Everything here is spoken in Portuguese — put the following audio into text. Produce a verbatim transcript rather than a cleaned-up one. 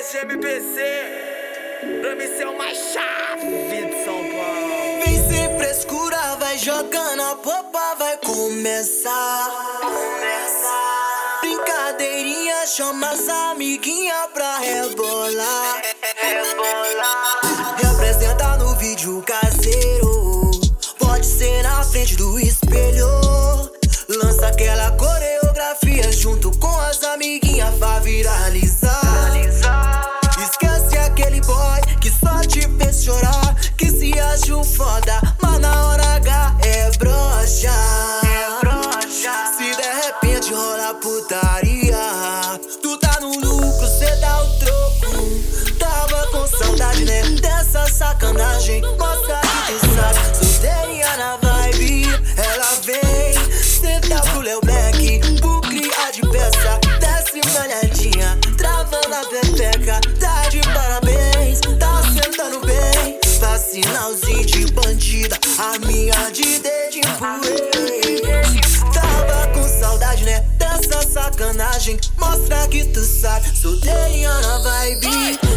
S M P C, pra mim ser o mais chave de São Paulo. Vem sem frescura, vai jogando a popa, vai começar. Começar. Brincadeirinha, chama as amiguinhas pra rebolar. Rebolar. Representa no vídeo caseiro, pode ser na frente do espelho. Lança aquela coreografia junto com as amiguinhas pra viralizar. Esquece aquele boy que só te fez chorar, que se acha um foda, mas na hora H é broxa. É broxa. Se de repente rola putaria, tu tá no lucro, cê dá o troco. Tava com saudade, né, dessa sacanagem. Mostra que tu sabe, solteirinha na vibe. Ela vem, senta pro Leo Black, pro criar de peça. Desce molhadinha, travando a pepeca. Tá de parabéns, tá sentando bem. Faz sinalzinho de bandida, a minha de dedinho poeira. Tava com saudade, né, dessa sacanagem. Mostra que tu sabe, solteirinha na vibe.